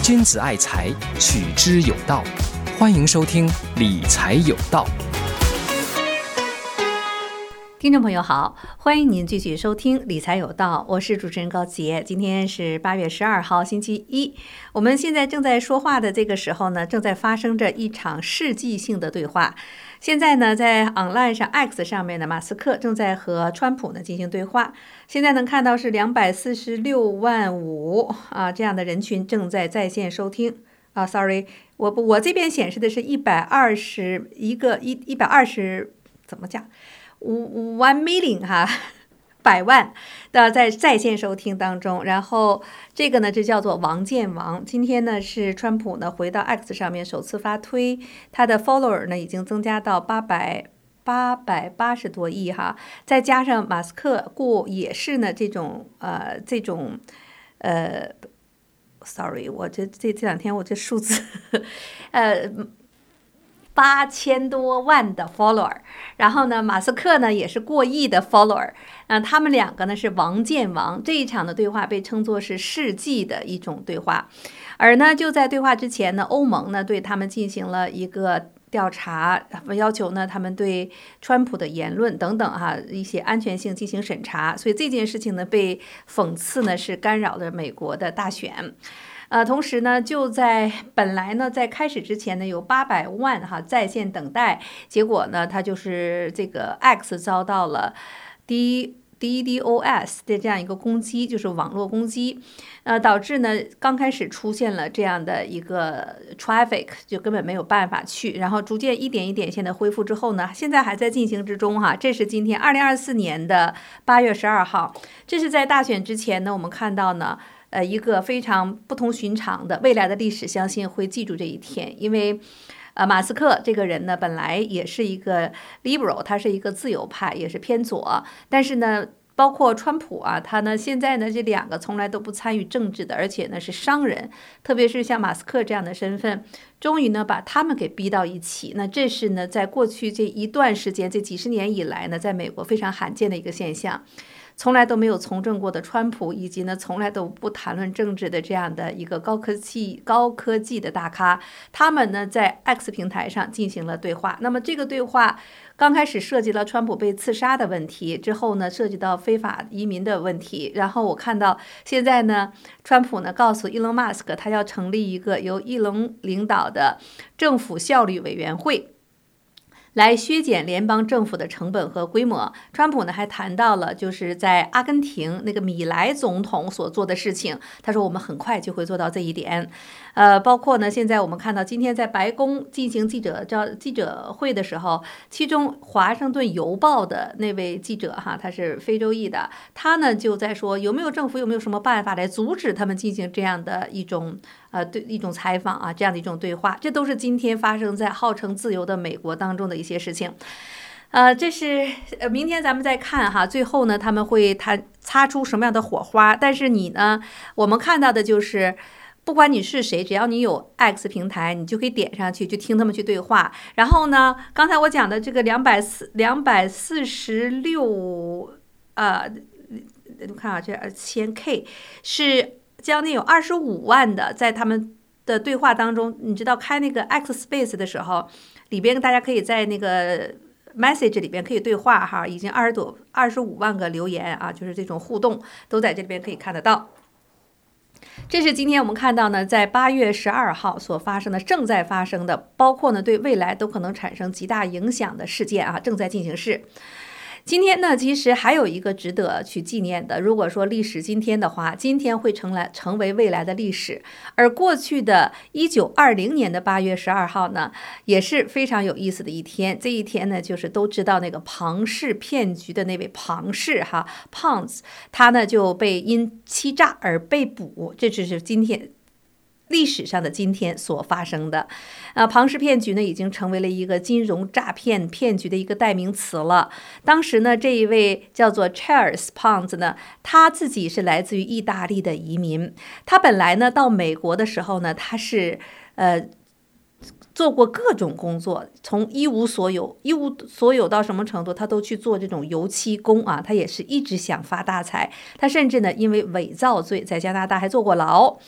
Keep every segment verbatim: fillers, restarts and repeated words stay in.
君子爱财，取之有道。欢迎收听理财有道。 听众朋友好，欢迎您继续收听理财有道，我是主持人高杰。今天是八月十二号星期一，我们现在正在说话的这个时候呢，正在发生着一场世纪性的对话。现在呢，在 online 上 X 上面呢，马斯克正在和川普呢进行对话。现在能看到是两百四十六万五啊这样的人群正在在线收听啊 ，sorry， 我我这边显示的是一百二十一个一一百二十怎么讲？五 one million 哈，百万的在在线收听当中，然后这个呢就叫做王见王。今天呢是川普呢回到 X 上面首次发推，他的 follower 呢已经增加到八百八百八十多亿哈，再加上马斯克过也是呢这种呃这种呃 ，sorry， 我这这这两天我这数字呃。八千多万的 follower， 然后呢，马斯克呢也是过亿的 follower， 那他们两个呢是王见王。这一场的对话被称作是世纪的一种对话，而呢就在对话之前呢，欧盟呢对他们进行了一个调查，要求呢他们对川普的言论等等哈一些安全性进行审查，所以这件事情呢被讽刺呢是干扰了美国的大选。呃，同时呢，就在本来呢，在开始之前呢，有八百万哈在线等待，结果呢，它就是这个 X 遭到了 D DDoS 的这样一个攻击，就是网络攻击，呃，导致呢刚开始出现了这样的一个 traffic， 就根本没有办法去，然后逐渐一点一点现在恢复之后呢，现在还在进行之中哈。这是今天二零二四年的八月十二号，这是在大选之前呢，我们看到呢。呃，一个非常不同寻常的未来的历史，相信会记住这一天，因为，呃，马斯克这个人呢，本来也是一个 liberal， 他是一个自由派，也是偏左，但是呢，包括川普啊，他呢现在呢这两个从来都不参与政治的，而且呢是商人，特别是像马斯克这样的身份，终于呢把他们给逼到一起。那这是呢在过去这一段时间，这几十年以来呢，在美国非常罕见的一个现象。从来都没有从政过的川普，以及呢从来都不谈论政治的这样的一个高科技高科技的大咖，他们呢在 X 平台上进行了对话。那么这个对话刚开始涉及了川普被刺杀的问题，之后呢涉及到非法移民的问题，然后我看到现在呢，川普呢告诉伊隆马斯克，他要成立一个由伊隆领导的政府效率委员会。来削减联邦政府的成本和规模。川普呢还谈到了就是在阿根廷那个米莱总统所做的事情，他说我们很快就会做到这一点。呃，包括呢现在我们看到今天在白宫进行记者招记者会的时候，其中华盛顿邮报的那位记者哈，他是非洲裔的，他呢就在说有没有政府有没有什么办法来阻止他们进行这样的一种呃对一种采访啊，这样的一种对话，这都是今天发生在号称自由的美国当中的一些事情。呃，这是呃，明天咱们再看哈，最后呢他们会谈擦出什么样的火花？但是你呢，我们看到的就是。不管你是谁，只要你有 X 平台，你就可以点上去，就听他们去对话。然后呢，刚才我讲的这个两百四两百四十六，呃，我看啊，这千 K 是将近有二十五万的，在他们的对话当中，你知道开那个 X Space 的时候，里边大家可以在那个 message 里边可以对话哈，已经二十多二十五万个留言啊，就是这种互动都在这边可以看得到。这是今天我们看到呢，在八月十二号所发生的、正在发生的，包括呢对未来都可能产生极大影响的事件啊，正在进行式。今天呢，其实还有一个值得去纪念的。如果说历史今天的话，今天会成来成为未来的历史。而过去的一九二零年的八月十二号呢，也是非常有意思的一天。这一天呢，就是都知道那个庞氏骗局的那位庞氏哈 Ponzi， 他呢就被因欺诈而被捕。这就是今天。历史上的今天所发生的，呃，庞氏骗局呢，已经成为了一个金融诈骗骗局的一个代名词了。当时呢，这一位叫做 Charles Ponzi 呢，他自己是来自于意大利的移民。他本来呢到美国的时候呢，他是呃做过各种工作，从一无所有，一无所有到什么程度，他都去做这种油漆工啊。他也是一直想发大财。他甚至呢，因为伪造罪在加拿大还坐过牢。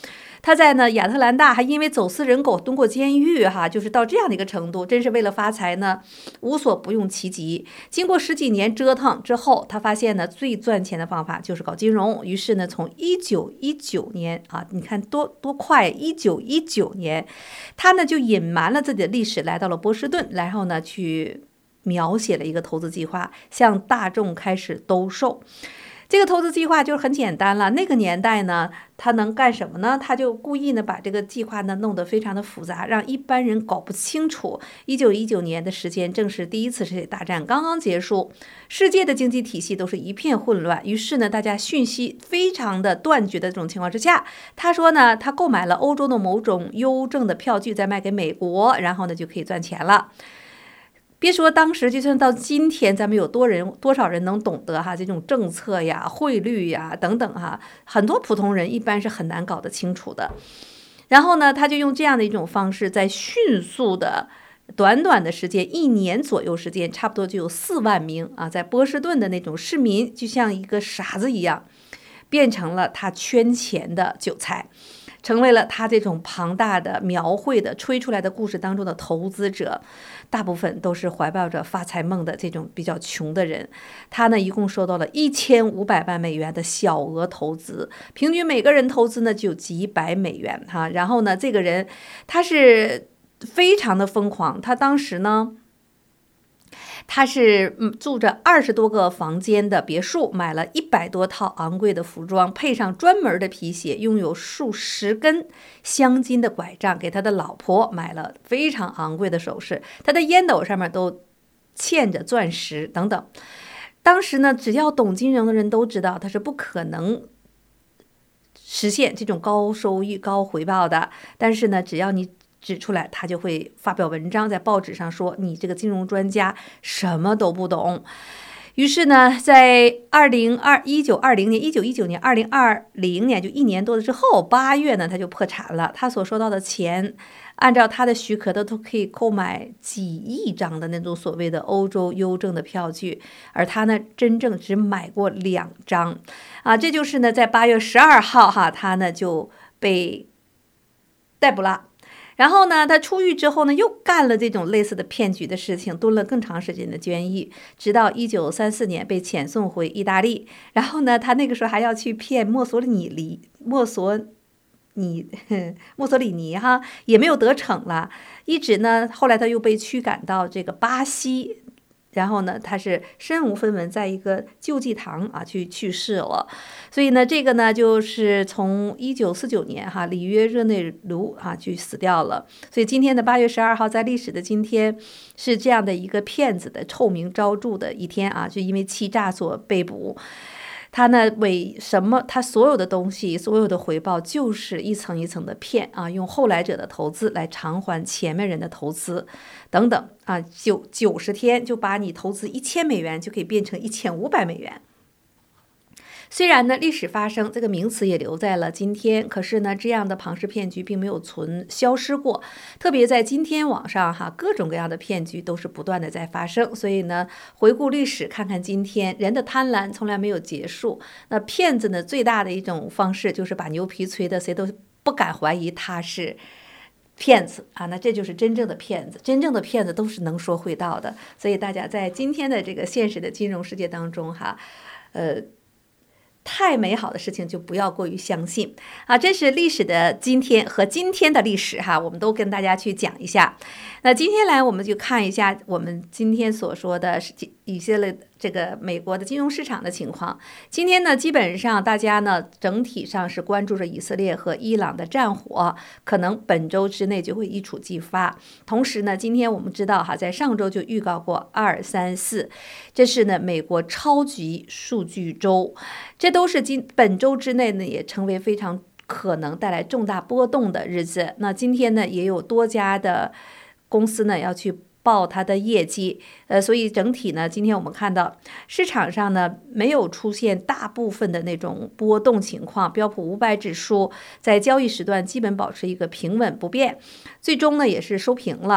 他在呢亚特兰大还因为走私人狗蹲过监狱哈，就是到这样的一个程度，真是为了发财呢无所不用其极。经过十几年折腾之后，他发现呢最赚钱的方法就是搞金融，于是呢从一九一九年啊，你看多多快，一九一九年，他呢就隐瞒了自己的历史，来到了波士顿，然后呢去描写了一个投资计划，向大众开始兜售。这个投资计划就是很简单了，那个年代呢，他能干什么呢？他就故意呢把这个计划呢弄得非常的复杂，让一般人搞不清楚。一九一九年的时间正是第一次世界大战刚刚结束，世界的经济体系都是一片混乱，于是呢，大家讯息非常的断绝的这种情况之下，他说呢，他购买了欧洲的某种邮政的票据，再卖给美国，然后呢就可以赚钱了。别说当时，就算到今天，咱们有多人多少人能懂得哈这种政策呀、汇率呀等等哈，很多普通人一般是很难搞得清楚的。然后呢，他就用这样的一种方式，在迅速的、短短的时间，一年左右时间，差不多就有四万名啊，在波士顿的那种市民，就像一个傻子一样，变成了他圈钱的韭菜。成为了他这种庞大的描绘的吹出来的故事当中的投资者，大部分都是怀抱着发财梦的这种比较穷的人。他呢一共收到了一千五百万美元的小额投资，平均每个人投资呢就几百美元哈。然后呢，这个人他是非常的疯狂，他当时呢。他是住着二十多个房间的别墅，买了一百多套昂贵的服装，配上专门的皮鞋，拥有数十根镶金的拐杖，给他的老婆买了非常昂贵的首饰，他的烟斗上面都嵌着钻石等等。当时呢，只要懂金融的人都知道，他是不可能实现这种高收益、高回报的。但是呢，只要你指出来，他就会发表文章，在报纸上说你这个金融专家什么都不懂。于是呢，在二零二一九二零年、一九一九年、二零二零年，就一年多的之后，八月呢，他就破产了。他所收到的钱，按照他的许可的，都可以购买几亿张的那种所谓的欧洲邮政的票据，而他呢，真正只买过两张啊。这就是呢，在八月十二号哈，他呢就被逮捕了。然后呢，他出狱之后呢，又干了这种类似的骗局的事情，蹲了更长时间的监狱，直到一九三四年被遣送回意大利。然后呢，他那个时候还要去骗墨索里尼，墨索尼，墨索里尼哈，也没有得逞了。一直呢，后来他又被驱赶到这个巴西。然后呢，他是身无分文，在一个救济堂啊去去世了。所以呢，这个呢就是从一九四九年哈，里约热内卢啊去死掉了。所以今天的八月十二号，在历史的今天是这样的一个骗子的臭名昭著的一天啊，就因为欺诈所被捕。他呢，为什么他所有的东西，所有的回报就是一层一层的骗啊，用后来者的投资来偿还前面人的投资，等等啊，九九十天就把你投资一千美元就可以变成一千五百美元。虽然呢，历史发生这个名词也留在了今天，可是呢，这样的庞氏骗局并没有存消失过。特别在今天网上哈，各种各样的骗局都是不断的在发生。所以呢，回顾历史，看看今天，人的贪婪从来没有结束。那骗子呢，最大的一种方式就是把牛皮吹的谁都不敢怀疑他是骗子啊，那这就是真正的骗子。真正的骗子都是能说会道的。所以大家在今天的这个现实的金融世界当中哈，呃。太美好的事情就不要过于相信啊！这是历史的今天和今天的历史哈，我们都跟大家去讲一下。那今天来我们就看一下我们今天所说的以色列这个美国的金融市场的情况。今天呢，基本上大家呢整体上是关注着以色列和伊朗的战火，可能本周之内就会一触即发。同时呢，今天我们知道哈，在上周就预告过二三四，这是呢美国超级数据周，这都是今本周之内呢也成为非常可能带来重大波动的日子。那今天呢，也有多家的公司呢要去报它的业绩，呃，所以整体呢，今天我们看到市场上呢没有出现大部分的那种波动情况，标普五百指数在交易时段基本保持一个平稳不变，最终呢也是收平了。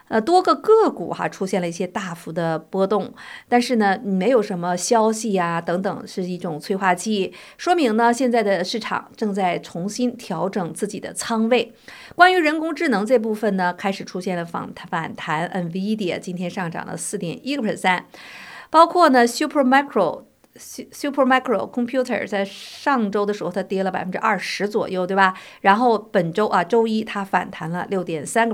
呃，多个个股哈出现了一些大幅的波动，但是呢，没有什么消息呀等等，是一种催化剂，说明呢现在的市场正在重新调整自己的仓位。关于人工智能这部分呢，开始出现了反反弹 ，NVIDIA 今天上涨了 百分之四点一，包括呢 Supermicro。Supermicro Computer 在上周的时候，它跌了百分之二十左右，对吧？然后本周啊，周一它反弹了 百分之六点三。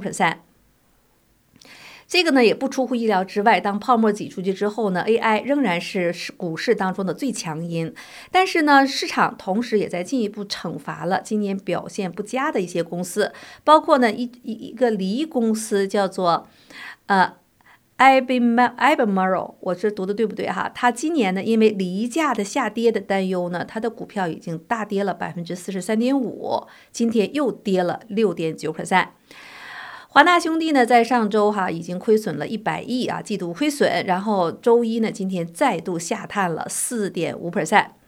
这个呢也不出乎意料之外，当泡沫挤出去之后呢 ，A I 仍然是股市当中的最强音。但是呢，市场同时也在进一步惩罚了今年表现不佳的一些公司，包括呢一一一个锂公司叫做呃。Albemarle， 我这读的对不对哈？它今年呢，因为锂价的下跌的担忧呢，它的股票已经大跌了 百分之四十三点五， 今天又跌了 百分之六点九。华纳兄弟呢，在上周哈已经亏损了一百亿啊，季度亏损，然后周一呢，今天再度下探了 百分之四点五。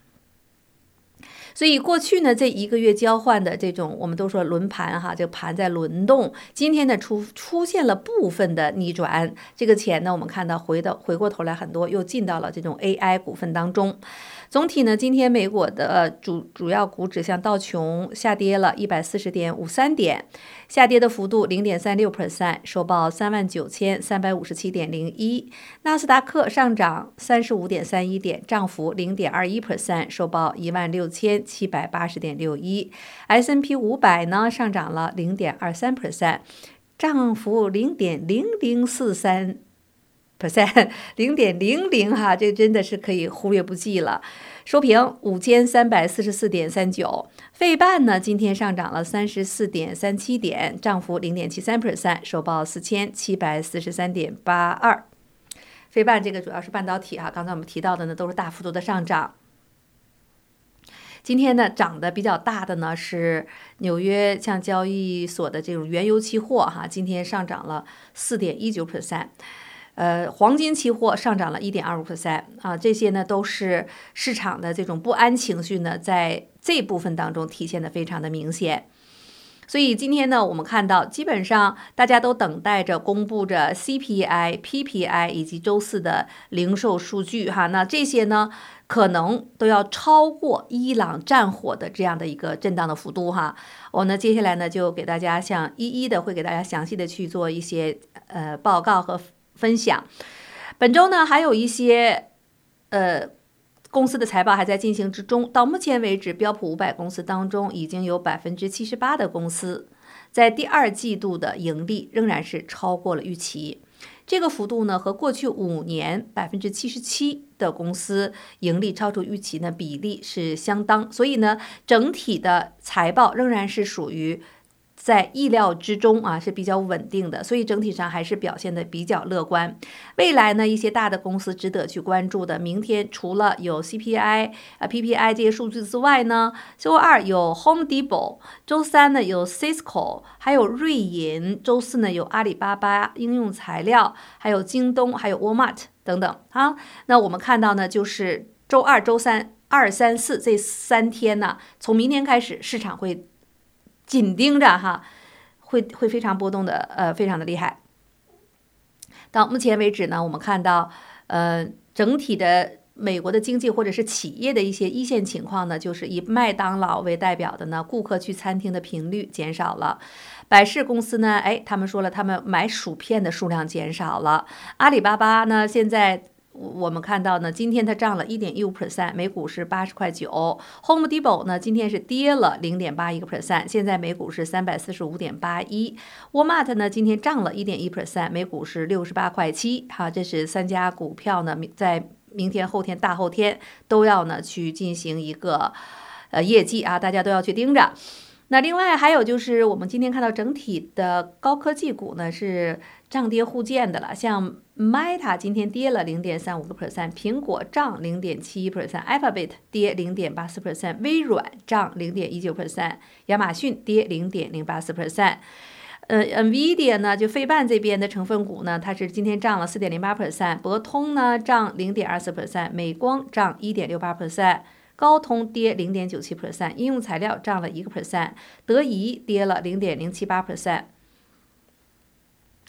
所以过去呢，这一个月交换的这种，我们都说轮盘哈，这个盘在轮动。今天呢出出现了部分的逆转，这个钱呢，我们看到回到回过头来，很多又进到了这种 A I 股份当中。总体呢，今天美国的主主要股指像道琼下跌了一百四十点五三点，下跌的幅度 百分之零点三六， 收报三万九千三百五十七点零一。纳斯达克上涨三十五点三一点，涨幅 百分之零点二一， 收报一万六千七百八十点六一。S and P 五百呢上涨了 百分之零点二三， 涨幅 百分之零点零零四三。零点零零 哈，这真的是可以忽略不计了。收评五千三百四十四点三九。费半呢，今天上涨了三十四点三七点，涨幅 百分之零点七三， 收报四千七百四十三点八二。费半这个主要是半导体哈，刚才我们提到的呢都是大幅度的上涨。今天呢，涨得比较大的呢是纽约像交易所的这种原油期货哈，今天上涨了 百分之四点一九。呃，黄金期货上涨了 百分之一点二五 啊，这些呢都是市场的这种不安情绪呢，在这部分当中体现的非常的明显。所以今天呢，我们看到基本上大家都等待着公布着 C P I、P P I 以及周四的零售数据哈，那这些呢可能都要超过伊朗战火的这样的一个震荡的幅度哈。我呢接下来呢就给大家像一一的会给大家详细的去做一些呃报告和分享。本周呢还有一些呃公司的财报还在进行之中，到目前为止标普五百公司当中已经有 百分之七十八 的公司在第二季度的盈利仍然是超过了预期，这个幅度呢和过去五年 百分之七十七 的公司盈利超出预期呢比例是相当，所以呢整体的财报仍然是属于在意料之中啊，是比较稳定的，所以整体上还是表现的比较乐观。未来呢，一些大的公司值得去关注的，明天除了有 C P I 啊 P P I 这些数据之外呢，周二有 Home Depot， 周三呢有 Cisco， 还有瑞银，周四呢有阿里巴巴应用材料，还有京东，还有 Walmart 等等啊。那我们看到呢，就是周二、周三、二、三、四这三天呢，从明天开始市场会紧盯着哈，会会非常波动的，呃，非常的厉害。到目前为止呢，我们看到，呃，整体的美国的经济或者是企业的一些一线情况呢，就是以麦当劳为代表的呢，顾客去餐厅的频率减少了。百事公司呢，哎，他们说了，他们买薯片的数量减少了。阿里巴巴呢，现在我们看到呢，今天它涨了 百分之一点一五， 每股是八十块九。Home Depot 呢，今天是跌了 百分之零点八一， 现在每股是三百四十五点八一。Walmart 呢，今天涨了 百分之一点一， 每股是六十八块七。哈，这是三家股票呢，在明天、后天、大后天都要呢去进行一个呃业绩啊，大家都要去盯着。那另外还有就是我们今天看到整体的高科技股呢是涨跌互见的了，像 Meta 今天跌了 百分之零点三五， 苹果涨 百分之零点七一， Alphabet 跌 百分之零点八四， 微软涨 百分之零点一九， 亚马逊跌 百分之零点零八四。呃 ，NVIDIA 呢，就费半这边的成分股呢，它是今天涨了 百分之四点零八， 博通呢涨 百分之零点二四， 美光涨 百分之一点六八， 高通跌 百分之零点九七， 应用材料涨了 百分之一， 德仪跌了 百分之零点零七八。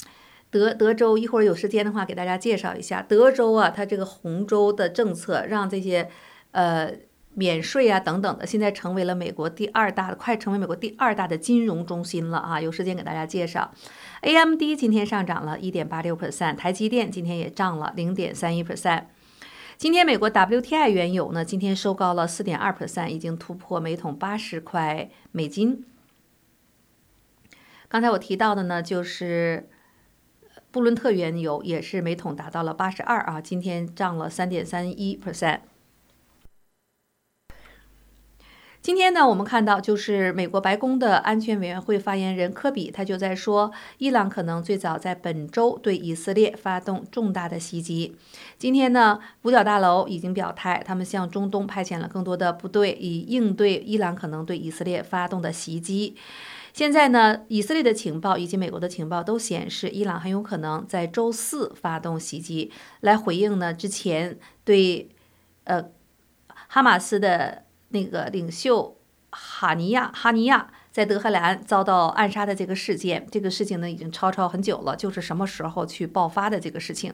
德德州一会儿有时间的话给大家介绍一下，德州啊，它这个红州的政策让这些呃免税啊等等的，现在成为了美国第二大，快成为美国第二大的金融中心了啊！有时间给大家介绍。A M D 今天上涨了 百分之一点八六， 台积电今天也涨了 百分之零点三一。今天美国 W T I 原油呢，今天收高了 百分之四点二， 已经突破每桶八十块美金。刚才我提到的呢，就是布伦特原油也是每桶达到了八十二啊，今天涨了 百分之三点三一。今天呢，我们看到就是美国白宫的安全委员会发言人科比，他就在说，伊朗可能最早在本周对以色列发动重大的袭击。今天呢，五角大楼已经表态，他们向中东派遣了更多的部队，以应对伊朗可能对以色列发动的袭击。现在呢，以色列的情报以及美国的情报都显示，伊朗很有可能在周四发动袭击，来回应呢之前对呃哈马斯的那个领袖哈尼亚哈尼亚在德黑兰遭到暗杀的这个事件，这个事情呢已经吵吵很久了，就是什么时候去爆发的这个事情。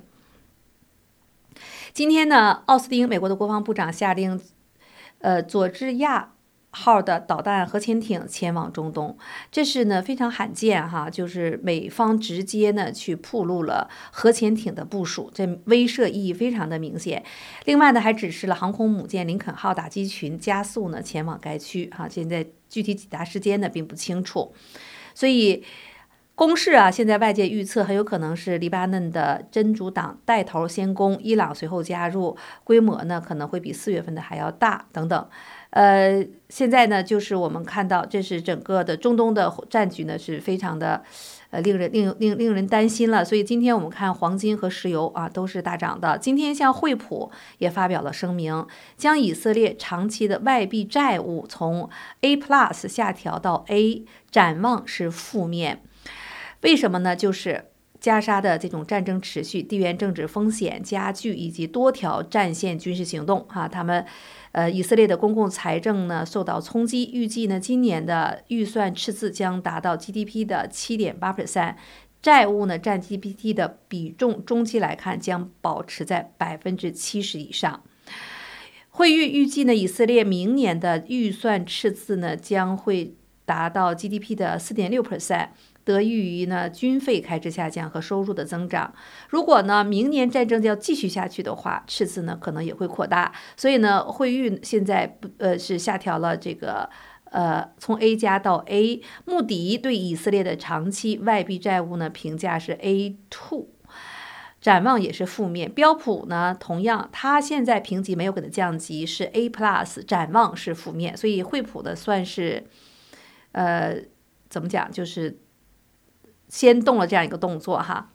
今天呢，奥斯汀美国的国防部长下令，呃，佐治亚号的导弹核潜艇前往中东，这是呢非常罕见哈，就是美方直接呢去暴露了核潜艇的部署，这威慑意义非常的明显。另外呢，还指示了航空母舰林肯号打击群加速呢前往该区哈，现在具体抵达时间呢并不清楚，所以攻势啊，现在外界预测很有可能是黎巴嫩的真主党带头先攻，伊朗随后加入，规模呢可能会比四月份的还要大等等。呃，现在呢，就是我们看到，这是整个的中东的战局呢，是非常的，呃，令人令令令人担心了。所以今天我们看黄金和石油啊，都是大涨的。今天像惠普也发表了声明，将以色列长期的外币债务从 A plus 下调到 A， 展望是负面。为什么呢？就是加沙的这种战争持续，地缘政治风险加剧，以及多条战线军事行动哈，他们。呃，以色列的公共财政呢受到冲击，预计呢今年的预算赤字将达到 G D P 的 百分之七点八， 债务呢占 G D P 的比重中期来看将保持在 百分之七十 以上。会预预计呢，以色列明年的预算赤字呢将会达到 G D P 的 百分之四点六。得益于呢军费开支下降和收入的增长。如果呢明年战争要继续下去的话，赤字呢可能也会扩大。所以呢，惠誉现在不呃是下调了这个呃从 A 加到 A。穆迪对以色列的长期外币债务呢评价是 A 二， 展望也是负面。标普呢同样，它现在评级没有给它降级，是 A plus， 展望是负面。所以惠普呢算是呃怎么讲，就是先动了这样一个动作哈。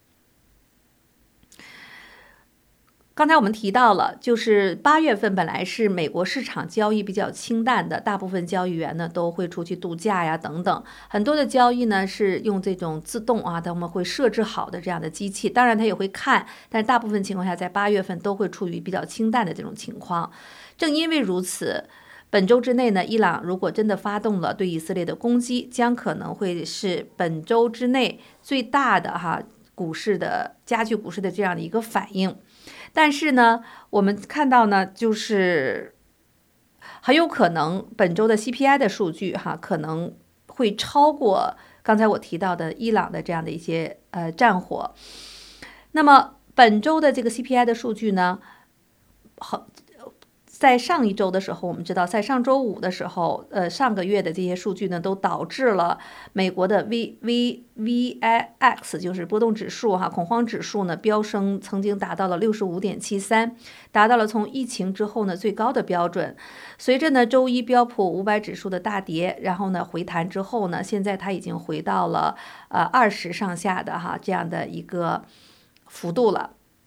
刚才我们提到了，就是八月份本来是美国市场交易比较清淡的，大部分交易员呢都会出去度假呀等等，很多的交易呢是用这种自动啊，他们会设置好的这样的机器，当然他也会看，但是大部分情况下在八月份都会处于比较清淡的这种情况。正因为如此，本周之内呢，伊朗如果真的发动了对以色列的攻击，将可能会是本周之内最大的哈股市的加剧股市的这样的一个反应。但是呢，我们看到呢，就是很有可能本周的 C P I 的数据哈可能会超过刚才我提到的伊朗的这样的一些呃战火。那么本周的这个 C P I 的数据呢，好。在上一周的时候，我们知道，在上周五的时候，呃，上个月的这些数据呢，都导致了美国的 V V V I X 就是波动指数哈，恐慌指数呢飙升，曾经达到了 六十五点七三， 达到了从疫情之后呢最高的标准。随着呢周一标普五百指数的大跌，然后呢回弹之后呢，现在它已经回到了呃二十上下的哈这样的一个幅度了。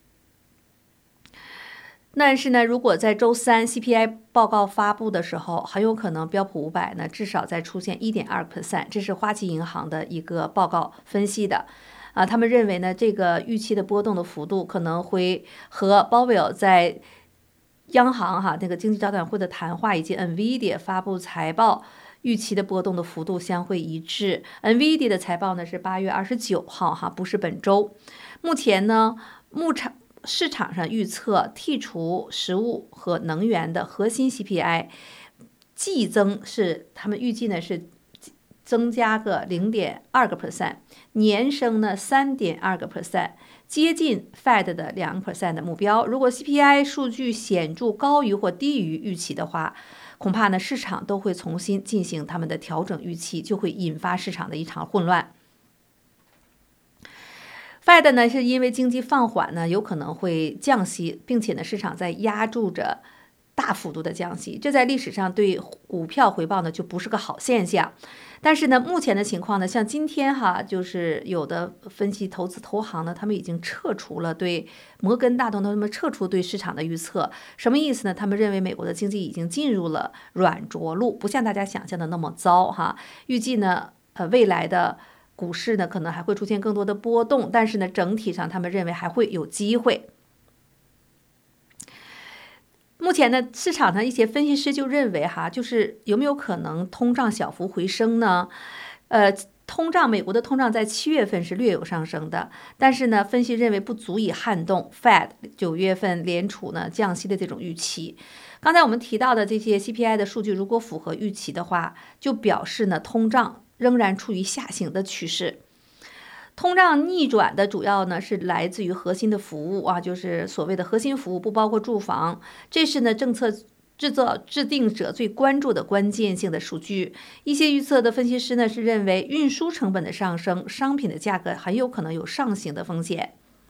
但是呢，如果在周三 C P I 报告发布的时候，很有可能标普五百呢至少再出现 百分之一点二， 这是花旗银行的一个报告分析的。啊，他们认为呢，这个预期的波动的幅度可能会和鲍威尔在央行哈那个经济招待会的谈话以及 Nvidia 发布财报预期的波动的幅度相会一致。NVIDIA 的财报呢是八月二十九号哈，不是本周。目前呢，牧场市场上预测剔除食物和能源的核心 C P I 季增是他们预计呢是增加个 零点二个 percent， 年升呢 三点二个 percent， 接近 Fed 的 两个 percent 的目标。如果 C P I 数据显著高于或低于预期的话，恐怕呢市场都会重新进行他们的调整预期，就会引发市场的一场混乱。Fed 呢是因为经济放缓呢，有可能会降息，并且呢市场在压住着大幅度的降息，这在历史上对股票回报呢就不是个好现象。但是呢，目前的情况呢，像今天哈，就是有的分析投资投行呢，他们已经撤除了对摩根大通他们撤除对市场的预测，什么意思呢？他们认为美国的经济已经进入了软着陆，不像大家想象的那么糟哈。预计呢，呃，未来的股市呢可能还会出现更多的波动，但是呢，整体上他们认为还会有机会。目前呢，市场上一些分析师就认为哈，就是有没有可能通胀小幅回升呢？呃，通胀美国的通胀在七月份是略有上升的，但是呢，分析认为不足以撼动 Fed 九月份联储呢降息的这种预期。刚才我们提到的这些 C P I 的数据，如果符合预期的话，就表示呢通胀仍然处于下行的趋势。通胀逆转的主要呢是来自于核心的服务啊，就是所谓的核心服务，不包括住房，这是呢政策制作制定者最关注的关键性的数据。一些预测的分析师呢是认为运输成本的上升，商品的价格很有可能有上行的风险。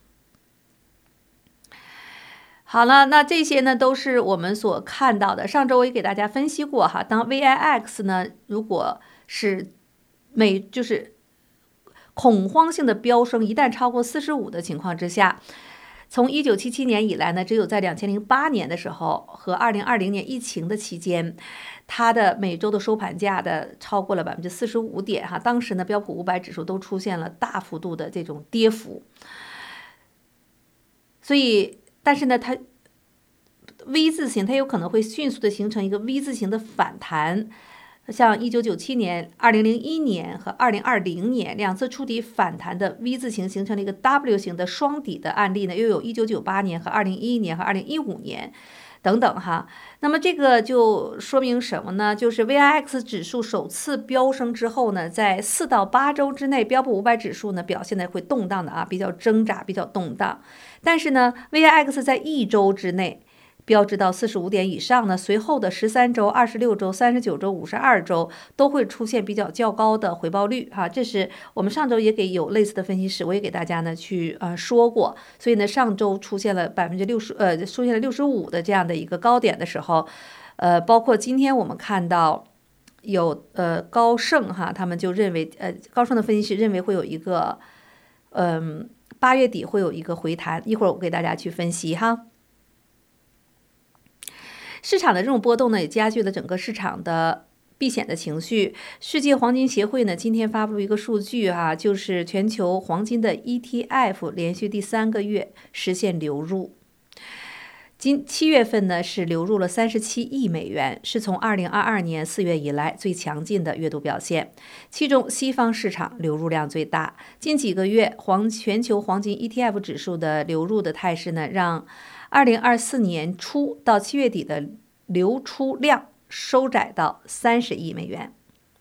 好了，那这些呢都是我们所看到的。上周我也给大家分析过哈，当 V I X 呢如果是每就是恐慌性的飙升，一旦超过四十五的情况之下，从一九七七年以来呢，只有在两千零八年的时候和二零二零年疫情的期间，它的每周的收盘价的超过了百分之四十五点哈。当时呢，标普五百指数都出现了大幅度的这种跌幅，所以，但是呢，它 V 字形，它有可能会迅速的形成一个 V 字形的反弹。像一九九七年、二零零一年和二零二零年两次触底反弹的 V 字形形成了一个 W 型的双底的案例呢，又有一九九八年和二零一一年和二零一五年等等哈。那么这个就说明什么呢？就是 V I X 指数首次飙升之后呢，在四到八周之内，标普五百指数呢表现的会动荡的啊，比较挣扎，比较动荡。但是呢 ，V I X 在一周之内标志到四十五点以上呢，随后的十三周、二十六周、三十九周、五十二周都会出现比较较高的回报率哈。这是我们上周也给有类似的分析师，我也给大家呢去呃说过。所以呢，上周出现了百分之六十呃出现了六十五的这样的一个高点的时候，呃，包括今天我们看到有呃高盛哈，他们就认为呃高盛的分析师认为会有一个嗯八、月底会有一个回弹，一会儿我给大家去分析哈。市场的这种波动呢，也加剧了整个市场的避险的情绪。世界黄金协会呢，今天发布了一个数据哈、啊，就是全球黄金的 E T F 连续第三个月实现流入。今七月份呢是流入了三十七亿美元，是从二零二二年四月以来最强劲的月度表现。其中西方市场流入量最大。近几个月黄全球黄金 E T F 指数的流入的态势呢，让二零二四年初到七月底的流出量收窄到三十亿美元。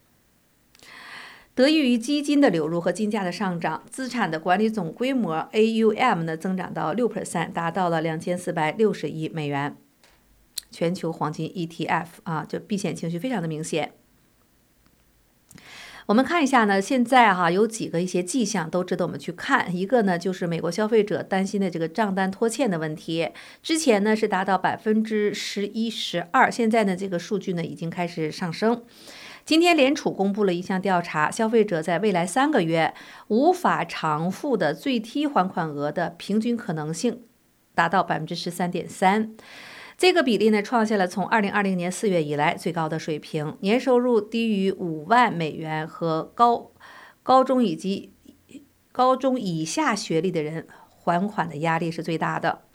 得益于基金的流入和金价的上涨，资产的管理总规模 A U M 呢增长到 百分之六， 达到了两千四百六十亿美元。全球黄金 E T F 啊，就避险情绪非常的明显。我们看一下呢，现在哈、啊、有几个一些迹象都值得我们去看。一个呢就是美国消费者担心的这个账单拖欠的问题，之前呢是达到百分之十一、十二，现在呢这个数据呢已经开始上升。今天联储公布了一项调查，消费者在未来三个月无法偿付的最低还款额的平均可能性达到百分之十三点三。这个比例呢，创下了从二零二零年四月以来最高的水平。年收入低于五万美元和高高中以及高中以下学历的人还款的压力是最大的。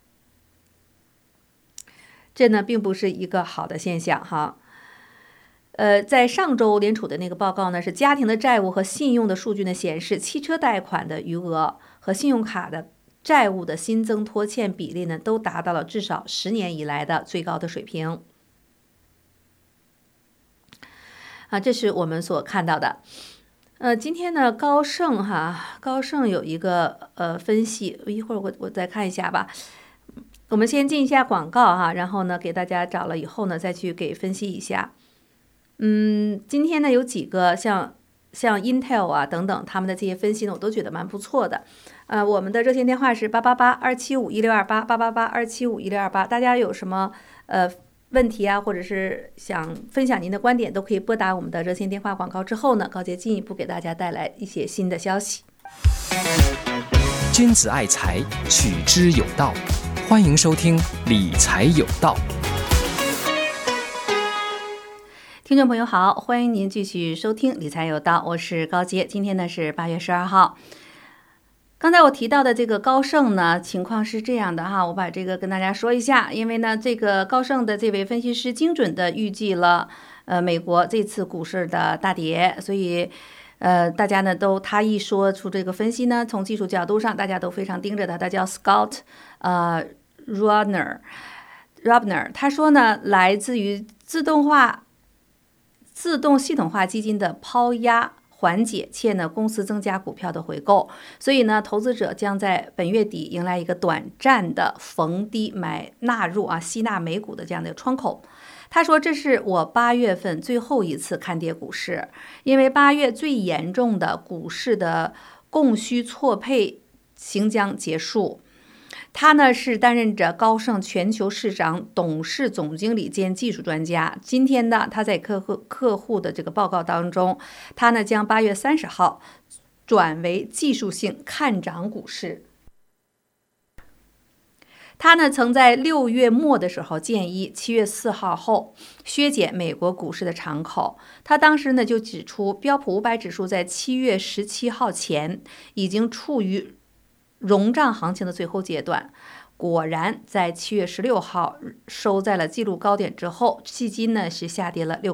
这呢，并不是一个好的现象哈。 呃，在上周联储的那个报告呢，是家庭的债务和信用的数据呢显示，汽车贷款的余额和信用卡的债务的新增拖欠比例呢，都达到了至少十年以来的最高的水平。啊，这是我们所看到的。呃，今天呢，高盛哈，高盛有一个呃分析，一会儿我我再看一下吧。我们先进一下广告哈，然后呢，给大家找了以后呢，再去给分析一下。嗯，今天呢有几个像像 Intel 啊等等，他们的这些分析呢，我都觉得蛮不错的。呃，我们的热线电话是八八八二七五一六二八八八八二七五一六二八，大家有什么呃问题啊，或者是想分享您的观点，都可以拨打我们的热线电话。广告之后呢，高杰进一步给大家带来一些新的消息。 君子爱财，取之有道。欢迎收听理财有道。 听众朋友好，欢迎您继续收听理财有道，我是高杰。今天呢是八月十二号。刚才我提到的这个高盛呢，情况是这样的哈，我把这个跟大家说一下。因为呢，这个高盛的这位分析师精准的预计了呃美国这次股市的大跌，所以呃大家呢都他一说出这个分析呢，从技术角度上大家都非常盯着他，他叫 Scott 呃 Robner Robner， 他说呢，来自于自动化。自动系统化基金的抛压缓解，且呢公司增加股票的回购，所以呢投资者将在本月底迎来一个短暂的逢低买纳入啊吸纳美股的这样的窗口。他说这是我八月份最后一次看跌股市，因为八月最严重的股市的供需错配行将结束。他呢是担任着高盛全球市场董事总经理兼技术专家。今天呢，他在客户客户的这个报告当中，他呢将八月三十号转为技术性看涨股市。他呢曾在六月末的时候建议七月四号后削减美国股市的敞口。他当时呢就指出，标普五百指数在七月十七号前已经处于融涨行情的最后阶段。果然在七月十六号收在了纪录高点之后，迄今呢是下跌了 百分之六。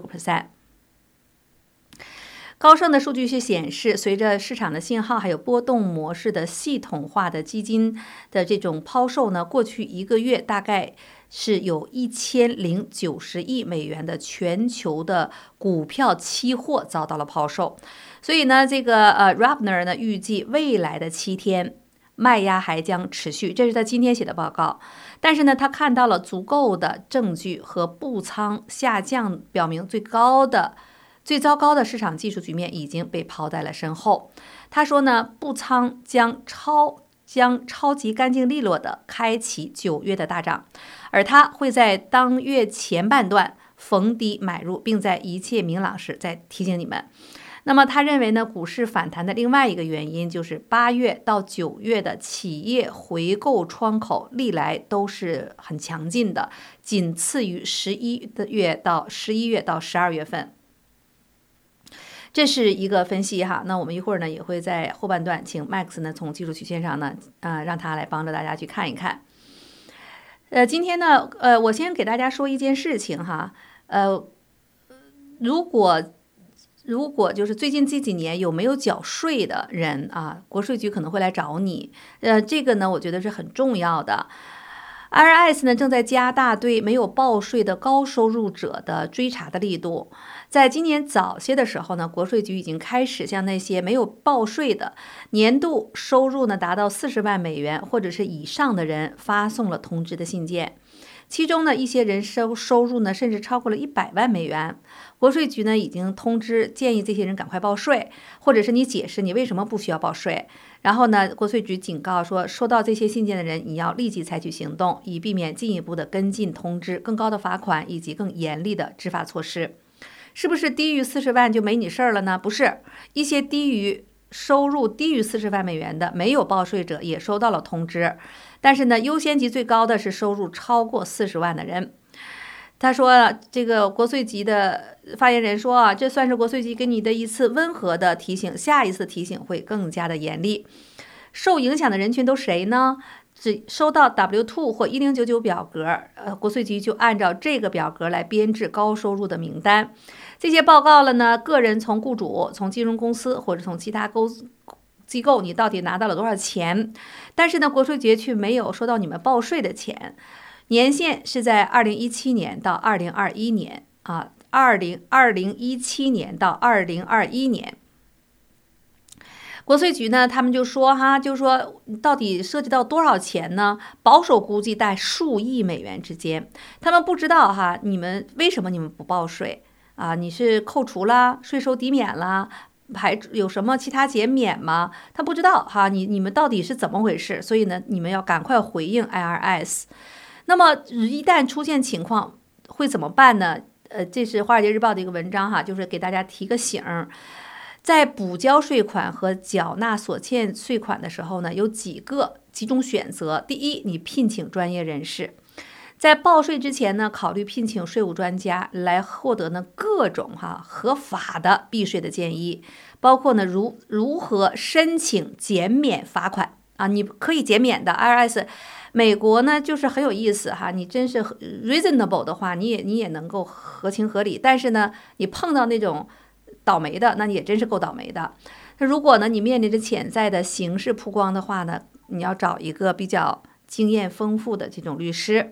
高盛的数据是显示，随着市场的信号还有波动模式的系统化的基金的这种抛售呢，过去一个月大概是有一千零九十亿美元的全球的股票期货遭到了抛售。所以呢，这个呃 Robner 呢预计未来的七天卖压还将持续，这是他今天写的报告。但是呢，他看到了足够的证据和步仓下降，表明最高的、最糟糕的市场技术局面已经被抛在了身后。他说呢，步仓将超将超级干净利落的开启九月的大涨，而他会在当月前半段逢低买入，并在一切明朗时再提醒你们。那么他认为呢，股市反弹的另外一个原因就是八月到九月的企业回购窗口历来都是很强劲的，仅次于十一月到十一月到十二月份。这是一个分析哈。那我们一会儿呢也会在后半段请 Max 呢从技术曲线上呢，呃，让他来帮着大家去看一看。呃，今天呢，呃，我先给大家说一件事情哈，呃，如果。如果就是最近这几年有没有缴税的人啊，国税局可能会来找你。呃，这个呢，我觉得是很重要的。I R S 呢正在加大对没有报税的高收入者的追查的力度。在今年早些的时候呢，国税局已经开始向那些没有报税的、年度收入呢达到四十万美元或者是以上的人发送了通知的信件。其中呢，一些人收收入呢，甚至超过了一百万美元。国税局呢，已经通知建议这些人赶快报税，或者是你解释你为什么不需要报税。然后呢，国税局警告说，收到这些信件的人，你要立即采取行动，以避免进一步的跟进通知、更高的罚款以及更严厉的执法措施。是不是低于四十万就没你事儿了呢？不是，一些低于收入低于四十万美元的没有报税者也收到了通知。但是呢，优先级最高的是收入超过四十万的人。他说，这个国税局的发言人说啊，这算是国税局给你的一次温和的提醒，下一次提醒会更加的严厉。 受影响的人群都谁呢？只收到 W 二 或一零九九表格，呃，国税局就按照这个表格来编制高收入的名单。这些报告了呢，个人从雇主、从金融公司或者从其他公机构，你到底拿到了多少钱？但是呢，国税局却没有收到你们报税的钱。年限是在二零一七年到二零二一年啊，二零二零一七年到二零二一年。国税局呢，他们就说哈，就说到底涉及到多少钱呢？保守估计在数亿美元之间。他们不知道哈，你们为什么你们不报税啊？你是扣除啦，税收抵免啦，还有什么其他减免吗？他不知道哈，你你们到底是怎么回事？所以呢，你们要赶快回应 I R S。那么一旦出现情况，会怎么办呢？呃，这是《华尔街日报》的一个文章哈，就是给大家提个醒儿。在补交税款和缴纳所欠税款的时候呢，有几个几种选择。第一，你聘请专业人士，在报税之前呢，考虑聘请税务专家来获得呢各种哈合法的避税的建议，包括呢如如何申请减免罚款啊，你可以减免的 I R S。美国呢就是很有意思哈，你真是 reasonable 的话，你也你也能够合情合理，但是呢，你碰到那种倒霉的，那你也真是够倒霉的。那如果呢，你面临着潜在的刑事曝光的话呢，你要找一个比较经验丰富的这种律师。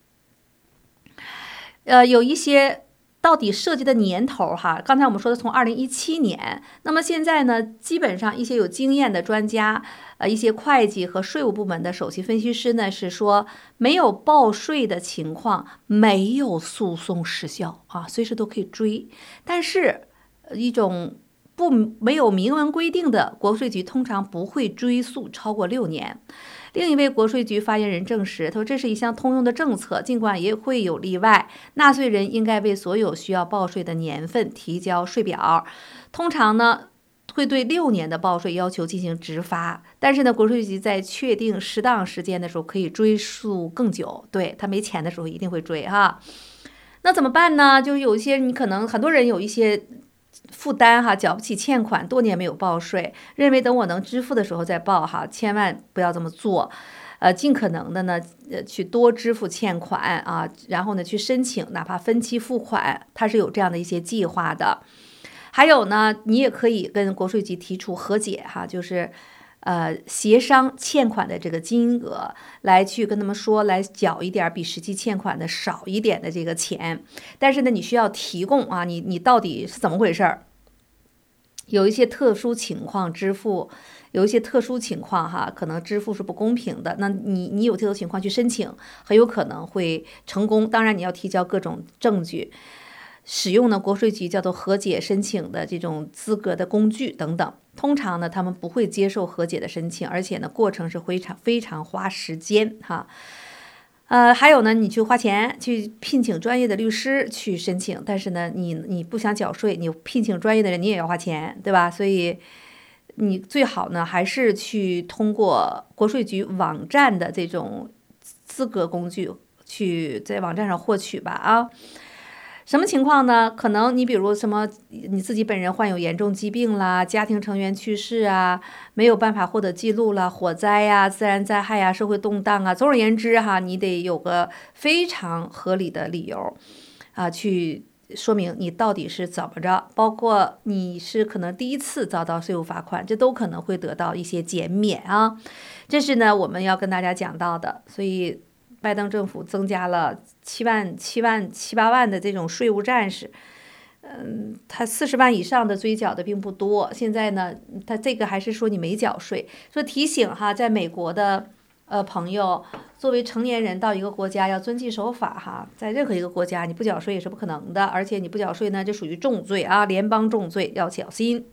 呃，有一些到底涉及的年头哈，刚才我们说的从二零一七年，那么现在呢，基本上一些有经验的专家，呃，一些会计和税务部门的首席分析师呢，是说没有报税的情况没有诉讼时效啊，随时都可以追，但是一种不没有明文规定的，国税局通常不会追诉超过六年。另一位国税局发言人证实，他说这是一项通用的政策，尽管也会有例外。纳税人应该为所有需要报税的年份提交税表，通常呢会对六年的报税要求进行执发，但是呢，国税局在确定适当时间的时候可以追溯更久。对，他没钱的时候一定会追哈。那怎么办呢？就有一些你可能很多人有一些负担哈，缴不起欠款，多年没有报税，认为等我能支付的时候再报哈，千万不要这么做。呃，尽可能的呢，呃，去多支付欠款啊，然后呢，去申请哪怕分期付款，它是有这样的一些计划的。还有呢，你也可以跟国税局提出和解哈，就是呃协商欠款的这个金额，来去跟他们说，来缴一点比实际欠款的少一点的这个钱。但是呢，你需要提供啊，你你到底是怎么回事儿？有一些特殊情况支付，有一些特殊情况哈，可能支付是不公平的。那你你有这种情况去申请，很有可能会成功。当然你要提交各种证据。使用呢国税局叫做和解申请的这种资格的工具等等，通常呢他们不会接受和解的申请，而且呢过程是非常非常花时间哈。呃，还有呢，你去花钱去聘请专业的律师去申请，但是呢你你不想缴税，你聘请专业的人你也要花钱，对吧？所以你最好呢还是去通过国税局网站的这种资格工具去在网站上获取吧啊。什么情况呢？可能你比如什么，你自己本人患有严重疾病啦，家庭成员去世啊，没有办法获得记录啦，火灾呀、自然灾害呀、社会动荡啊，总而言之哈，你得有个非常合理的理由啊，去说明你到底是怎么着，包括你是可能第一次遭到税务罚款，这都可能会得到一些减免啊。这是呢我们要跟大家讲到的，所以拜登政府增加了七万、七万、七八万的这种税务战士，嗯，他四十万以上的追缴的并不多。现在呢，他这个还是说你没缴税，说提醒哈，在美国的呃朋友，作为成年人到一个国家要遵纪守法哈，在任何一个国家你不缴税也是不可能的，而且你不缴税呢，这属于重罪啊，联邦重罪，要小心。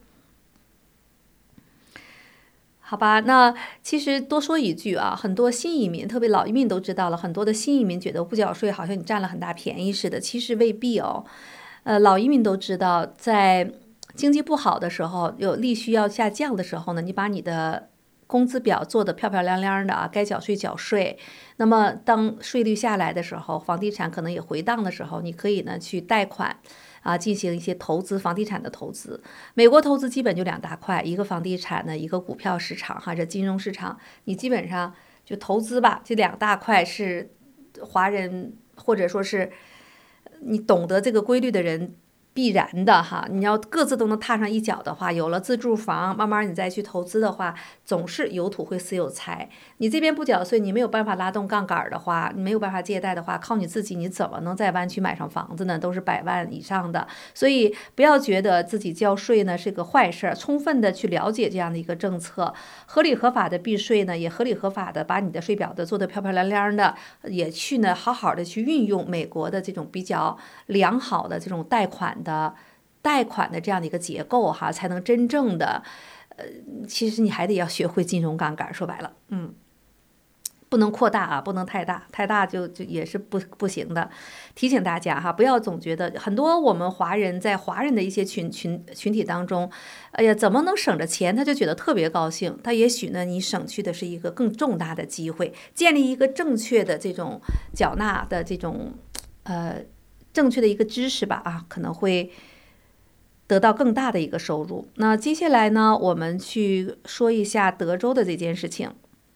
好吧，那其实多说一句啊，很多新移民，特别老移民都知道了，很多的新移民觉得不缴税好像你占了很大便宜似的，其实未必哦。呃，老移民都知道，在经济不好的时候，有利息要下降的时候呢，你把你的工资表做得漂漂亮亮的啊，该缴税缴税。那么当税率下来的时候，房地产可能也回档的时候，你可以呢去贷款， 啊进行一些投资，房地产的投资。美国投资基本就两大块，一个房地产呢，一个股票市场哈，这金融市场你基本上就投资吧，这两大块是华人或者说是你懂得这个规律的人必然的哈，你要各自都能踏上一脚的话，有了自住房，慢慢你再去投资的话，总是有土会自有财。你这边不缴税，你没有办法拉动杠杆的话，你没有办法借贷的话，靠你自己，你怎么能在湾区买上房子呢？都是百万以上的，所以不要觉得自己交税呢是个坏事，充分的去了解这样的一个政策，合理合法的避税呢，也合理合法的把你的税表的做得漂漂亮亮的，也去呢好好的去运用美国的这种比较良好的这种贷款的。的贷款的这样的一个结构哈，才能真正的，呃，其实你还得要学会金融杠杆。说白了，嗯，不能扩大啊，不能太大，太大就就也是不不行的。提醒大家哈，不要总觉得很多我们华人在华人的一些群群群体当中，哎呀，怎么能省着钱，他就觉得特别高兴。他也许呢，你省去的是一个更重大的机会，建立一个正确的这种缴纳的这种，呃。正确的一个知识吧啊，可能会得到更大的一个收入。那接下来呢，我们去说一下德州的这件事情。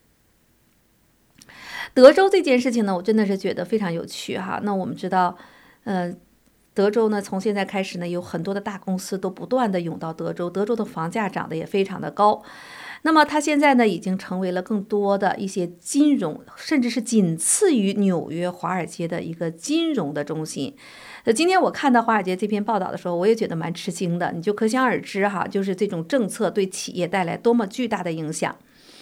德州这件事情呢，我真的是觉得非常有趣哈。那我们知道，呃，德州呢，从现在开始呢，有很多的大公司都不断的涌到德州，德州的房价涨得也非常的高。那么它现在呢，已经成为了更多的一些金融，甚至是仅次于纽约华尔街的一个金融的中心。呃，今天我看到华尔街这篇报道的时候，我也觉得蛮吃惊的。你就可想而知哈，就是这种政策对企业带来多么巨大的影响。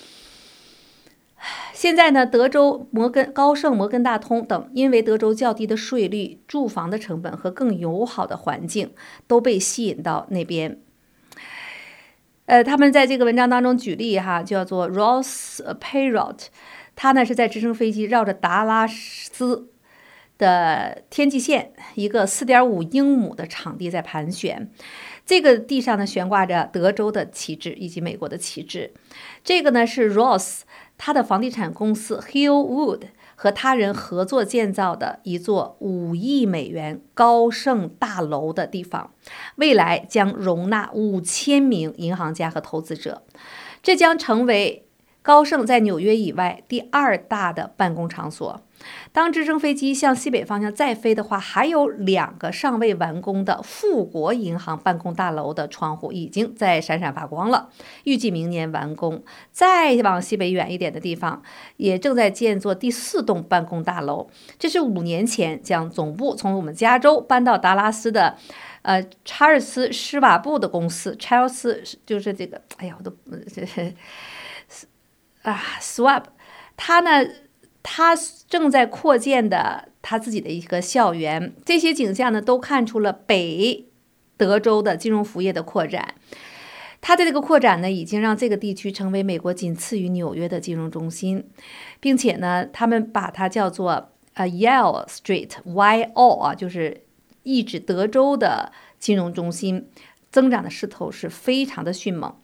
现在呢，德州、摩根、高盛、摩根大通等，因为德州较低的税率、住房的成本和更友好的环境，都被吸引到那边。呃，他们在这个文章当中举例哈，叫做 Ross Perot， 他呢是在直升飞机绕着达拉斯的天际线一个 四点五英亩的场地在盘旋，这个地上呢悬挂着德州的旗帜以及美国的旗帜。这个呢是 Ross 他的房地产公司 Hillwood 和他人合作建造的一座五亿美元高盛大楼的地方，未来将容纳五千名银行家和投资者，这将成为高盛在纽约以外第二大的办公场所。当直升飞机向西北方向再飞的话，还有两个尚未完工的富国银行办公大楼的窗户已经在闪闪发光了，预计明年完工。再往西北远一点的地方，也正在建作第四栋办公大楼，这是五年前将总部从我们加州搬到达拉斯的呃查尔斯施瓦布的公司，查尔斯就是这个，哎呀，我都这是啊 ，Swap， 他呢。他正在扩建的他自己的一个校园，这些景象呢都看出了北德州的金融服务业的扩展。他的这个扩展呢，已经让这个地区成为美国仅次于纽约的金融中心，并且呢，他们把它叫做呃 Yale Street，Y O 啊，就是意指德州的金融中心，增长的势头是非常的迅猛。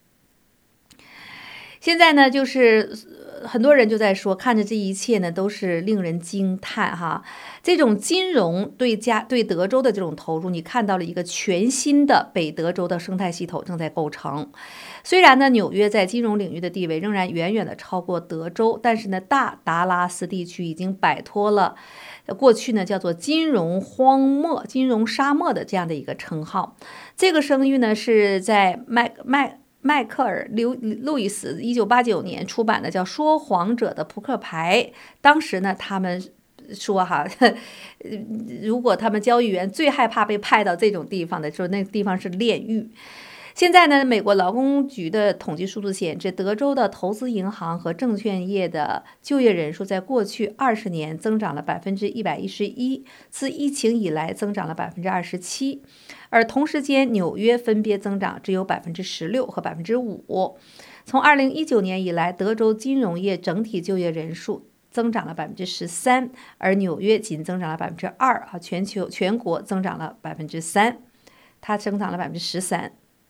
现在呢，就是很多人就在说，看着这一切呢，都是令人惊叹哈。这种金融对加对德州的这种投入，你看到了一个全新的北德州的生态系统正在构成。虽然呢，纽约在金融领域的地位仍然远远的超过德州，但是呢，大达拉斯地区已经摆脱了过去呢叫做金融荒漠、金融沙漠的这样的一个称号。这个声誉呢，是在麦麦。迈克尔·刘路易斯一九八九年出版的叫《说谎者的扑克牌》，当时呢，他们说哈，如果他们交易员最害怕被派到这种地方的，说那个地方是炼狱。现在呢，美国劳工局的统计数字显示，德州的投资银行和证券业的就业人数在过去二十年增长了百分之一百一十一，自疫情以来增长了百分之二十七，而同时间纽约分别增长只有百分之十六和百分之五。从二零一九年以来，德州金融业整体就业人数增长了百分之十三，而纽约仅增长了百分之二啊，全球全国增长了百分之三，它增长了百分之十三。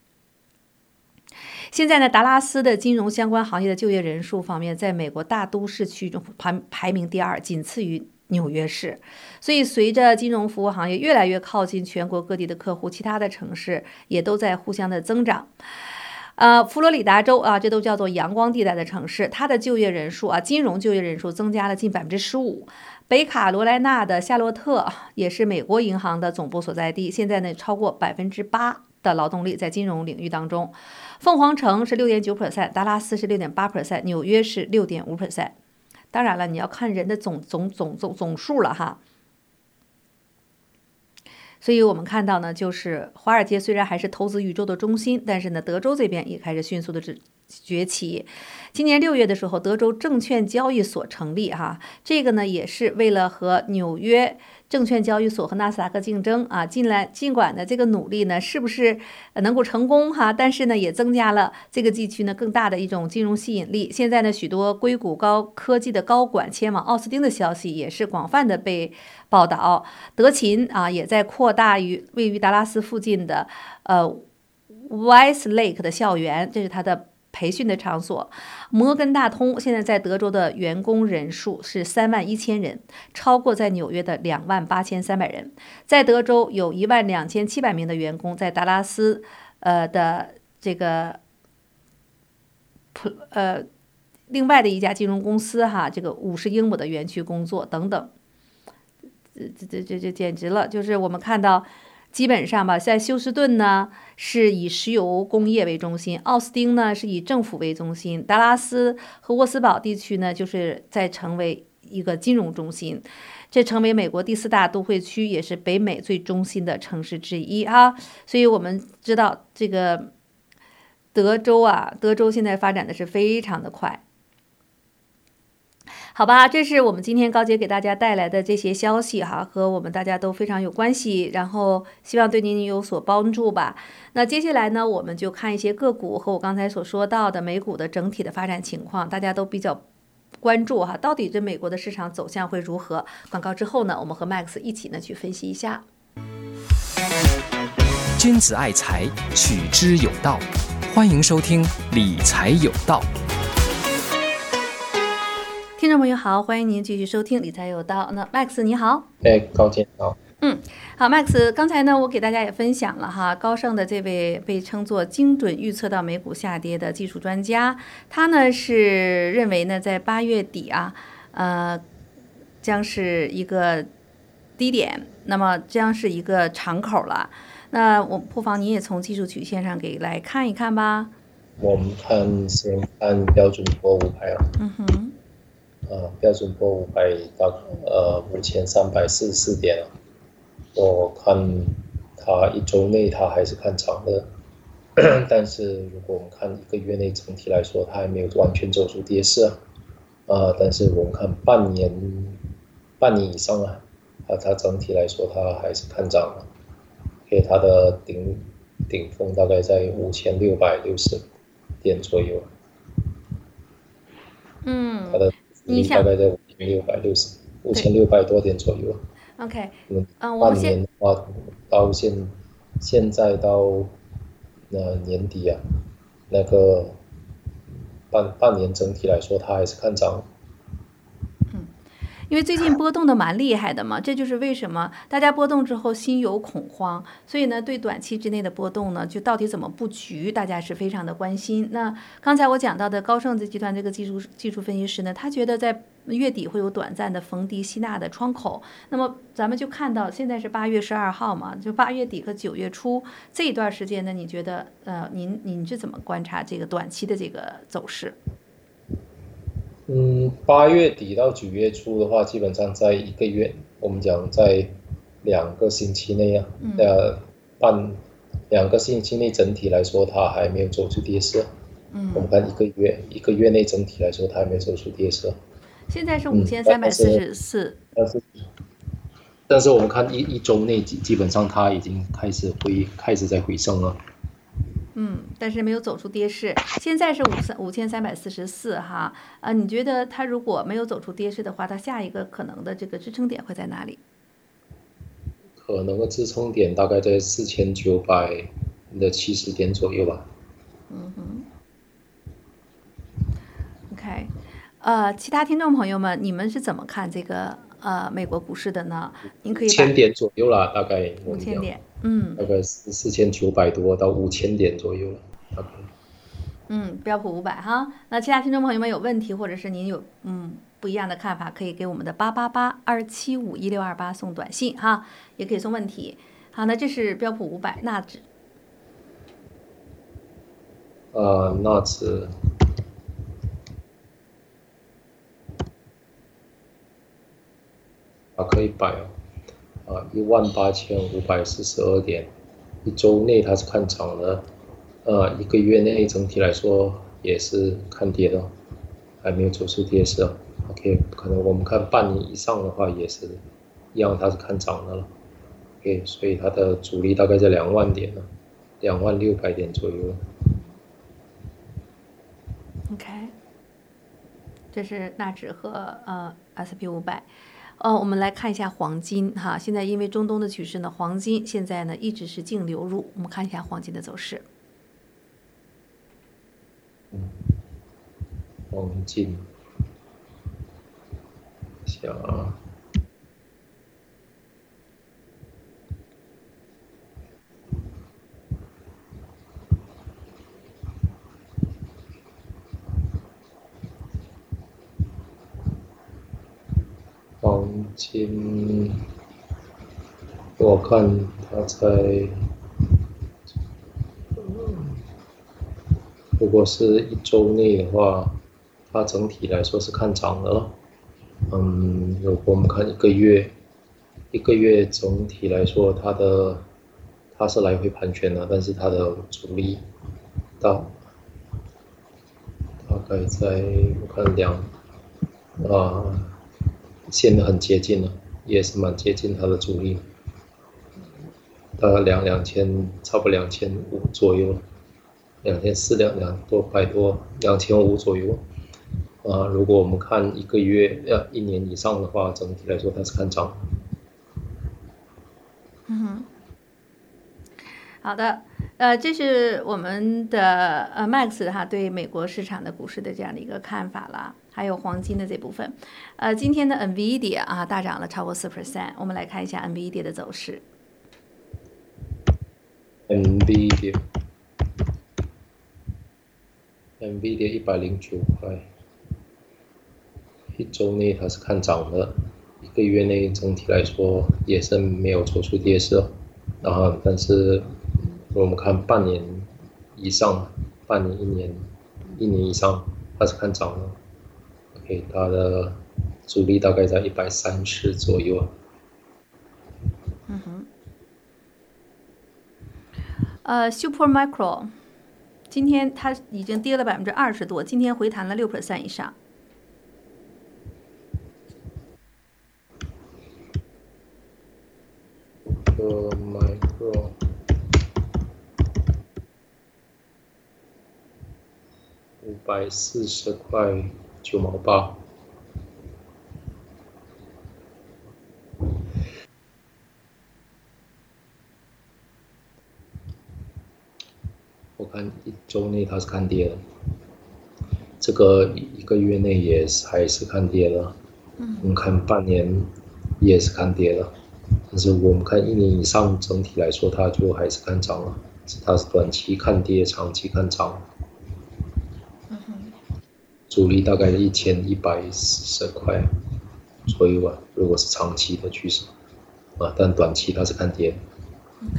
现在呢，达拉斯的金融相关行业的就业人数方面，在美国大都市区中排排名第二，仅次于纽约市。所以随着金融服务行业越来越靠近全国各地的客户，其他的城市也都在互相的增长。呃，佛罗里达州啊，这都叫做阳光地带的城市，它的就业人数啊，金融就业人数增加了近百分之十五。北卡罗来纳的夏洛特也是美国银行的总部所在地，现在呢超过百分之八的劳动力在金融领域当中。凤凰城是六点九 percent， 达拉斯是六点八 percent， 纽约是六点五 percent。当然了，你要看人的总总总总总数了哈。所以我们看到呢，就是华尔街虽然还是投资宇宙的中心，但是呢，德州这边也开始迅速的崛起。今年六月的时候，德州证券交易所成立哈，这个呢也是为了和纽约证券交易所和纳斯达克竞争啊。尽来尽管呢这个努力呢是不是能够成功哈，但是呢也增加了这个地区呢更大的一种金融吸引力。现在呢许多硅谷高科技的高管前往奥斯汀的消息也是广泛的被报道。德勤啊也在扩大于位于达拉斯附近的呃 Westlake 的校园，这是它的培训的场所。摩根大通现在在德州的员工人数是三万一千人，超过在纽约的两万八千三百人。在德州有一万两千七百名的员工，在达拉斯呃的这个呃另外的一家金融公司哈，这个五十英亩的园区工作等等。这这这这简直了！就是我们看到，基本上吧，在休斯顿呢是以石油工业为中心，奥斯汀呢是以政府为中心，达拉斯和沃斯堡地区呢就是在成为一个金融中心，这成为美国第四大都会区，也是北美最中心的城市之一哈。所以我们知道这个德州啊，德州现在发展的是非常的快。好吧，这是我们今天高姐给大家带来的这些消息哈，和我们大家都非常有关系，然后希望对您有所帮助吧。那接下来呢，我们就看一些个股和我刚才所说到的美股的整体的发展情况，大家都比较关注哈，到底这美国的市场走向会如何？广告之后呢，我们和 Max 一起呢去分析一下。 君子爱财，取之有道。欢迎收听理财有道。 听众朋友好，欢迎您继续收听理财有道。那 Max 你好。 哎，高姐好。 嗯，好 ，Max， 刚才呢，我给大家也分享了哈，高盛的这位被称作精准预测到美股下跌的技术专家，他呢是认为呢，在八月底啊，呃，将是一个低点，那么将是一个敞口了。那我不妨你也从技术曲线上给来看一看吧。 我们看先看标准普尔五百啊。 嗯哼。 呃，标准普尔五百到呃五千三百四十四点啊，我看它一周内它还是看涨的，但是如果我们看一个月内整体来说，它还没有完全走出跌势啊，呃，但是我们看半年半年以上啊，啊，它整体来说它还是看涨了，给它的顶顶峰大概在五千六百六十点左右， 嗯， 它的大概在五千六百六十、五千六百多点左右。 OK， 嗯， 嗯，我半年的话，到现现在到呃年底啊，那个半半年整体来说，它还是看涨。 因为最近波动的蛮厉害的嘛，这就是为什么大家波动之后心有恐慌，所以呢，对短期之内的波动呢，就到底怎么布局，大家是非常的关心。那刚才我讲到的高盛集团这个技术技术分析师呢，他觉得在月底会有短暂的逢低吸纳的窗口。那么咱们就看到现在是八月十二号嘛，就八月底和九月初这一段时间呢，你觉得呃，您您是怎么观察这个短期的这个走势？ 嗯，八月底到九月初的话，基本上在一个月，我们讲在两个星期内啊， 嗯、 呃，半两个星期内整体来说，它还没有走出跌势。 嗯， 我们看一个月，一个月内整体来说，它还没有走出跌势。 现在是五千三百四十四。 但是，但是我们看一一周内基基本上它已经开始回开始在回升了。 嗯，但是没有走出跌势，现在是五三五千三百四十四哈，啊，你觉得它如果没有走出跌势的话，它下一个可能的这个支撑点会在哪里？ 可能的支撑点大概在四千九百的七十点左右吧。 嗯哼 ，OK，呃，其他听众朋友们，你们是怎么看这个呃美国股市的呢，您可以把千点左右啦，大概五千点，嗯， 大概四千九百多到五千点左右了，大概。 嗯，标普五百哈。那其他听众朋友们有问题，或者是您有嗯不一样的看法，可以给我们的八八八二七五一六二八送短信哈，也可以送问题。好，那这是标普五百纳指。 呃，纳指。啊，可以摆哦，啊，一万八千五百四十二点，一周内它是看涨的，呃，一个月内整体来说也是看跌的，还没有走出跌势。OK， 可能我们看半年以上的话也是一样，它是看涨的了。OK， 所以它的阻力大概在两万点了，两万六百点左右。 OK， 这是纳指和呃 S P 五百。呃，我们来看一下黄金哈，现在因为中东的局势呢，黄金现在呢一直是净流入。我们看一下黄金的走势。 嗯，黄金，想啊，黄金，我看它在，如果是一周内的话，它整体来说是看涨的了。嗯，如果我们看一个月，一个月整体来说，它的它是来回盘旋的，但是它的阻力到大概在我看两啊。线很接近了，也是蛮接近它的阻力，大概两两千，差不多两千五左右，两千四两两多百多，两千五左右。啊，如果我们看一个月呃一年以上的话，整体来说它是看涨。 嗯哼，好的，呃，这是我们的呃 Max 哈对美国市场的股市的这样的一个看法了。还有黄金的这部分，呃，今天的 Nvidia 啊大涨了超过四 percent， 我们来看一下 Nvidia 的走势。 Nvidia，Nvidia 一百零九块，一周内它是看涨的，一个月内整体来说也是没有走出跌势，然后但是我们看半年以上，半年一年，一年以上它是看涨的。OK， 它的阻力大概在一百三十左右。 嗯哼。呃 ，Supermicro， 今天它已经跌了百分之二十多，今天回弹了六 percent 以上。 Supermicro， 五百四十块。九毛八，我看一周内它是看跌的，这个一个月内也是还是看跌的，嗯，我们看半年也是看跌的，但是我们看一年以上，整体来说它就还是看涨了，它是短期看跌，长期看涨。阻力大概一千一百四十块左右吧，如果是长期的趋势，啊，但短期它是看跌。 OK，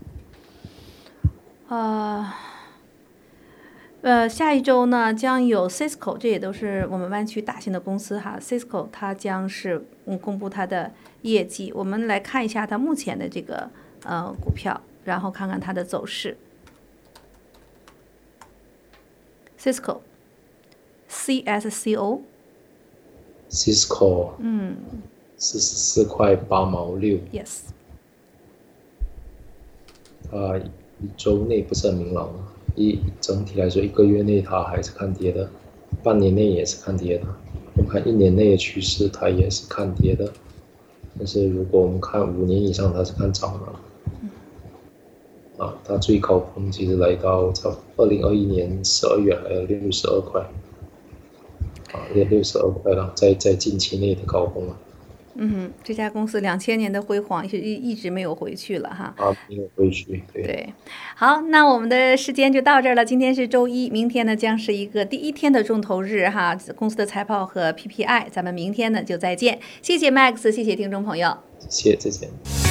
呃，呃，下一周呢将有 Cisco， 这也都是我们湾区大型的公司哈 ，Cisco 它将是嗯公布它的业绩，我们来看一下它目前的这个呃股票，然后看看它的走势。Cisco。C S C O，Cisco， 嗯，四十四块八毛六 ，Yes， 它一周内不是很明朗，一整体来说一个月内它还是看跌的，半年内也是看跌的，我们看一年内的趋势它也是看跌的，但是如果我们看五年以上它是看涨的，嗯，啊，它最高峰其实来到差二零二一年十二月还有六十二块。啊，也六十二块了，在在近期内的高峰了。 嗯，这家公司两千年的辉煌是一一直没有回去了哈。 啊，没有回去。对。 对，好，那我们的时间就到这儿了。今天是周一，明天呢将是一个第一天的重头日哈，公司的财报和 P P I， 咱们明天呢就再见。谢谢 Max， 谢谢听众朋友， 谢谢，再见。